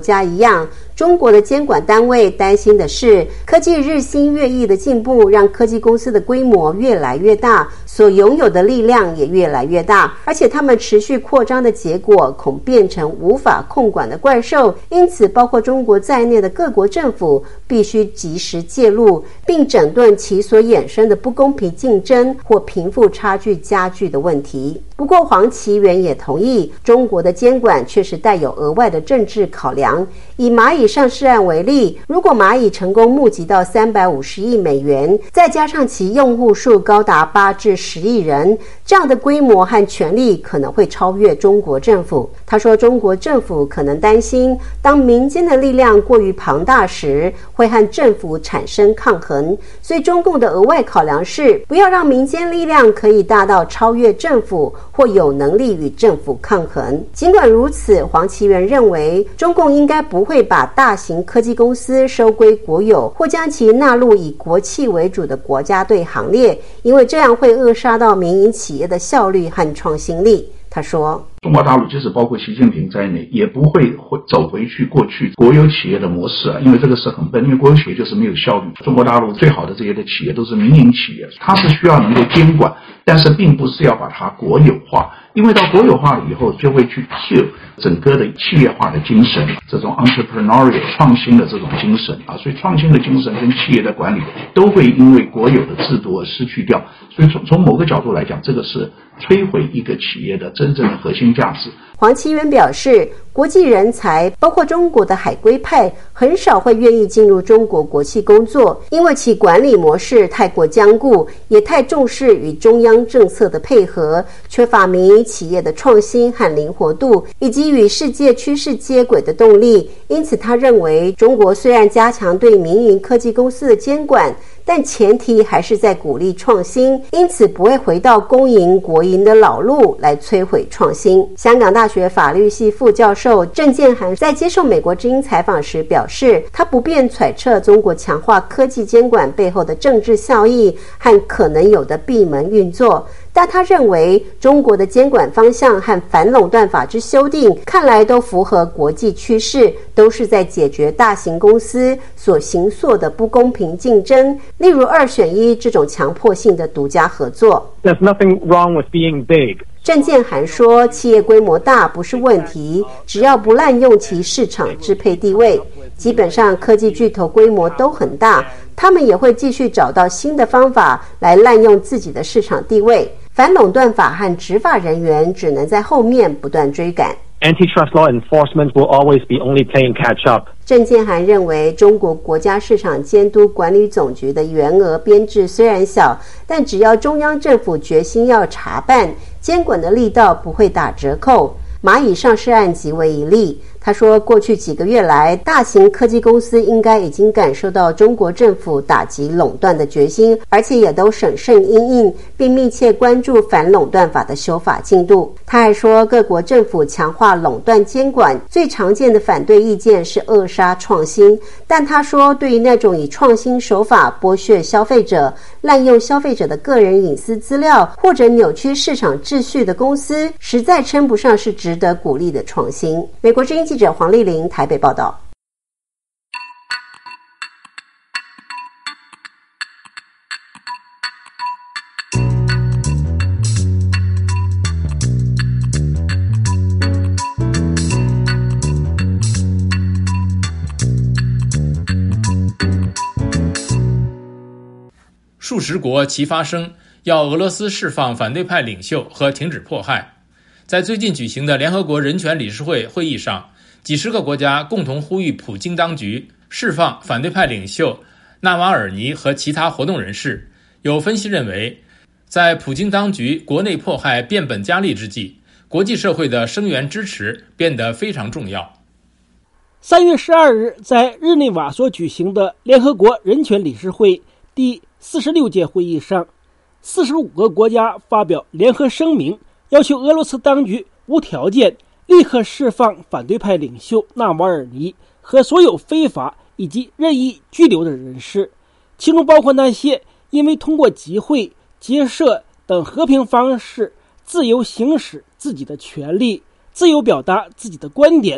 家一样，中国的监管单位担心的是，科技日新月异的进步让科技公司的规模越来越大，所拥有的力量也越来越大，而且他们持续扩张的结果恐变成无法控管的怪兽。因此，包括中国在内的各国政府必须及时介入，并整顿其所衍生的不公平竞争或贫富差距加剧的问题。不过，黄奇源也同意，中国的监管确实带有额外的政治考量。以蚂蚁上市案为例，如果蚂蚁成功募集到350亿美元，再加上其用户数高达8至10亿人，这样的规模和权力可能会超越中国政府。他说，中国政府可能担心，当民间的力量过于庞大时，会和政府产生抗衡，所以中共的额外考量是，不要让民间力量可以大到超越政府，或有能力与政府抗衡。尽管如此，黄奇源认为，中共应该不会把大型科技公司收归国有，或将其纳入以国企为主的国家队行列，因为这样会扼杀到民营企业的效率和创新力。他说， 中国大陆即使包括习近平在内，也不会走回去过去国有企业的模式因为这个是很笨，因为国有企业就是没有效率。中国大陆最好的这些的企业都是民营企业，它是需要能够监管，但是并不是要把它国有化，因为到国有化了以后，就会去 kill 整个的企业化的精神，这种 entrepreneurial 创新的这种精神所以创新的精神跟企业的管理都会因为国有的制度而失去掉。所以从某个角度来讲，这个是摧毁一个企业的真正的核心价值。 黄奇源表示，国际人才包括中国的海归派很少会愿意进入中国国企工作，因为其管理模式太过僵固，也太重视与中央政策的配合，缺乏民营企业的创新和灵活度，以及与世界趋势接轨的动力。因此他认为，中国虽然加强对民营科技公司的监管，但前提还是在鼓励创新，因此不会回到公营国营的老路来摧毁创新。香港大学法律系副教授郑建涵在接受美国之音采访时表示，他不便揣测中国强化科技监管背后的政治效益和可能有的闭门运作，但他认为中国的监管方向和反垄断法之修订看来都符合国际趋势，都是在解决大型公司所形塑的不公平竞争，例如2选1这种强迫性的独家合作。 There's nothing wrong with being big. 郑建涵说，企业规模大不是问题，只要不滥用其市场支配地位。基本上科技巨头规模都很大，他们也会继续找到新的方法来滥用自己的市场地位。反垄断法和执法人员只能在后面不断追赶。 Antitrust law enforcement will always be only playing catch up. 郑建涵认为，中国国家市场监督管理总局的员额编制虽然小，但只要中央政府决心要查办，监管的力道不会打折扣。蚂蚁上市案即为一例。他说，过去几个月来，大型科技公司应该已经感受到中国政府打击垄断的决心，而且也都审慎因应，并密切关注反垄断法的修法进度。他还说，各国政府强化垄断监管，最常见的反对意见是扼杀创新。但他说，对于那种以创新手法剥削消费者、滥用消费者的个人隐私资料，或者扭曲市场秩序的公司，实在称不上是值得鼓励的创新。美国之音记者黄丽玲台北报道。 数十国齐发声，要俄罗斯释放反对派领袖和停止迫害。在最近举行的联合国人权理事会会议上，几十个国家共同呼吁普京当局释放反对派领袖纳瓦尔尼和其他活动人士。有分析认为，在普京当局国内迫害变本加厉之际，国际社会的声援支持变得非常重要。 3月12日，在日内瓦所举行的联合国人权理事会第46届会议上，45个国家发表联合声明，要求俄罗斯当局无条件立刻释放反对派领袖纳瓦尔尼和所有非法以及任意拘留的人士，其中包括那些因为通过集会、结社等和平方式自由行使自己的权利、自由表达自己的观点、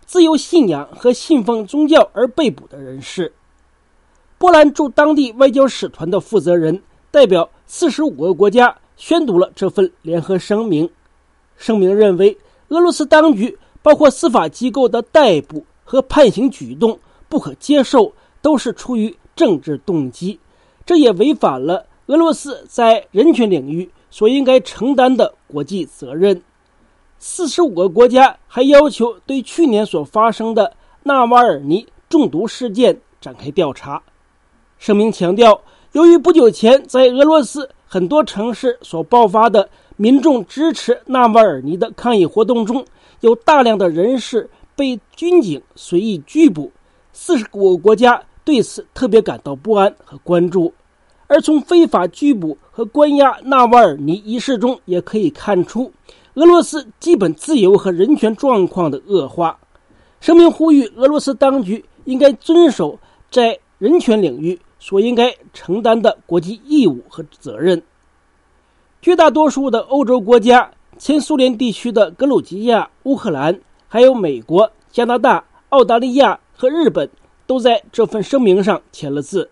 自由信仰和信奉宗教而被捕的人士。波兰驻当地外交使团的负责人代表45个国家宣读了这份联合声明。声明认为，俄罗斯当局包括司法机构的逮捕和判刑举动不可接受，都是出于政治动机，这也违反了俄罗斯在人权领域所应该承担的国际责任。45个国家还要求对去年所发生的纳瓦尔尼中毒事件展开调查。声明强调，由于不久前在俄罗斯很多城市所爆发的民众支持纳瓦尔尼的抗议活动中，有大量的人士被军警随意拘捕，45个国家对此特别感到不安和关注。而从非法拘捕和关押纳瓦尔尼一事中也可以看出俄罗斯基本自由和人权状况的恶化。声明呼吁俄罗斯当局应该遵守在人权领域所应该承担的国际义务和责任。绝大多数的欧洲国家、前苏联地区的格鲁吉亚、乌克兰，还有美国、加拿大、澳大利亚和日本都在这份声明上签了字。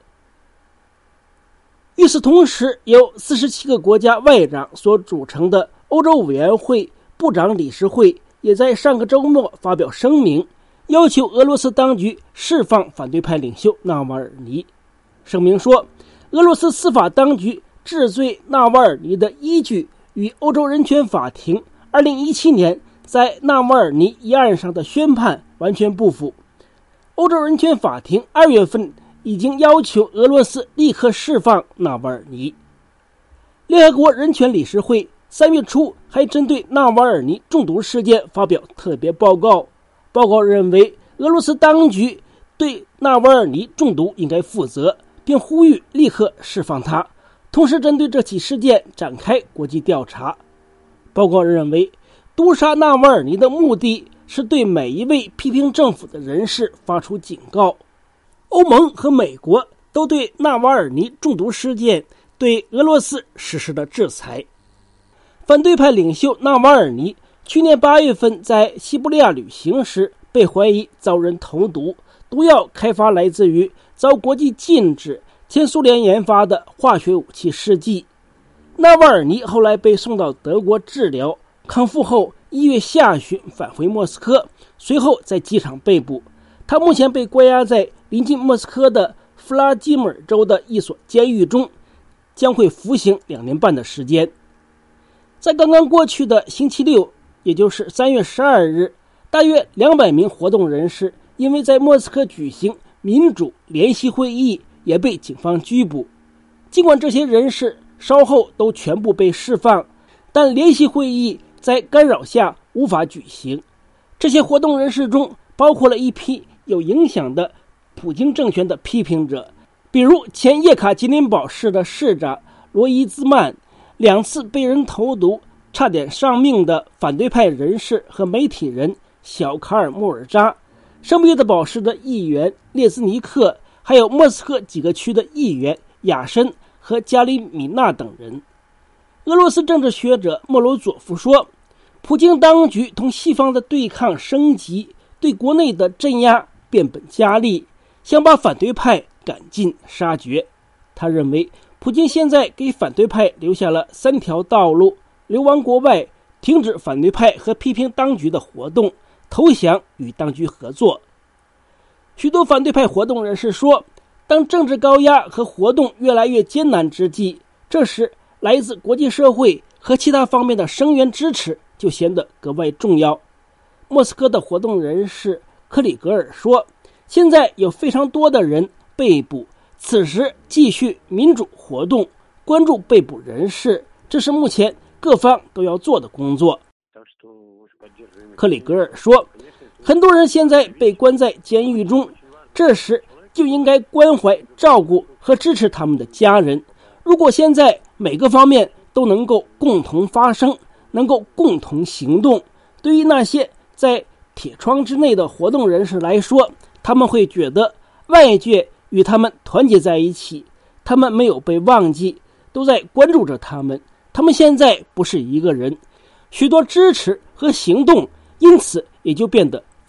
与此同时，由47个国家外长所组成的欧洲委员会部长理事会也在上个周末发表声明，要求俄罗斯当局释放反对派领袖纳瓦尔尼。声明说，俄罗斯司法当局治罪纳瓦尔尼的依据与欧洲人权法庭2017年在纳瓦尔尼一案上的宣判完全不符。欧洲人权法庭2月份已经要求俄罗斯立刻释放纳瓦尔尼。联合国人权理事会3月初还针对纳瓦尔尼中毒事件发表特别报告，报告认为俄罗斯当局对纳瓦尔尼中毒应该负责，并呼吁立刻释放他，同时针对这起事件展开国际调查。报告认为，毒杀纳瓦尔尼的目的是对每一位批评政府的人士发出警告。欧盟和美国都对纳瓦尔尼中毒事件对俄罗斯实施了制裁。反对派领袖纳瓦尔尼去年8月份在西伯利亚旅行时被怀疑遭人投毒，毒药开发来自于遭国际禁止前苏联研发的化学武器试剂。纳瓦尔尼后来被送到德国治疗，康复后1月下旬返回莫斯科，随后在机场被捕。他目前被关押在临近莫斯科的弗拉基米尔州的一所监狱中，将会服刑2年半的时间。在刚刚过去的星期六，也就是3月12日，大约200名活动人士因为在莫斯科举行民主联席会议也被警方拘捕。尽管这些人士稍后都全部被释放，但联席会议在干扰下无法举行。这些活动人士中包括了一批有影响的普京政权的批评者，比如前叶卡捷琳堡市的市长罗伊兹曼，2次被人投毒差点丧命的反对派人士和媒体人小卡尔穆尔扎，圣彼得堡市的议员列兹尼克，还有莫斯科几个区的议员雅申和加里米娜等人。俄罗斯政治学者莫罗佐夫说，普京当局同西方的对抗升级，对国内的镇压变本加厉，想把反对派赶尽杀绝。他认为普京现在给反对派留下了3条道路：流亡国外、停止反对派和批评当局的活动、投降与当局合作。许多反对派活动人士说，当政治高压和活动越来越艰难之际，这时来自国际社会和其他方面的声援支持就显得格外重要。莫斯科的活动人士克里格尔说，现在有非常多的人被捕，此时继续民主活动，关注被捕人士，这是目前各方都要做的工作。克里格尔说，很多人现在被关在监狱中，这时就应该关怀、照顾和支持他们的家人。如果现在每个方面都能够共同发声，能够共同行动，对于那些在铁窗之内的活动人士来说，他们会觉得外界与他们团结在一起，他们没有被忘记，都在关注着他们，他们现在不是一个人。许多支持和行动因此也就变得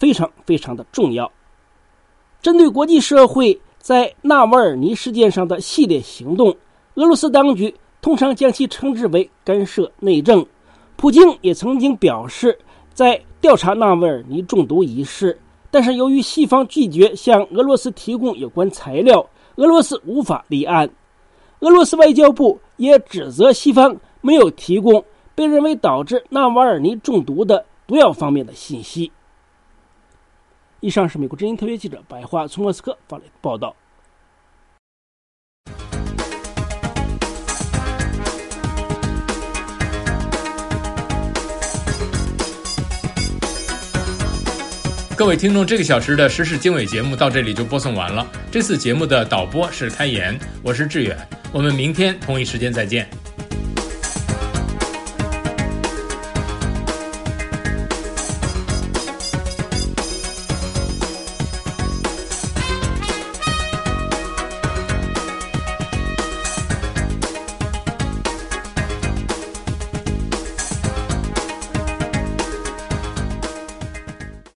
非常非常的重要。针对国际社会在纳瓦尔尼事件上的系列行动，俄罗斯当局通常将其称之为干涉内政。普京也曾经表示在调查纳瓦尔尼中毒一事，但是由于西方拒绝向俄罗斯提供有关材料，俄罗斯无法立案。俄罗斯外交部也指责西方没有提供被认为导致纳瓦尔尼中毒的毒药方面的信息。以上是美国之音特约记者白桦从莫斯科发来的报道。 各位听众，这个小时的时事经纬节目到这里就播送完了。这次节目的导播是开言，我是志远，我们明天同一时间再见。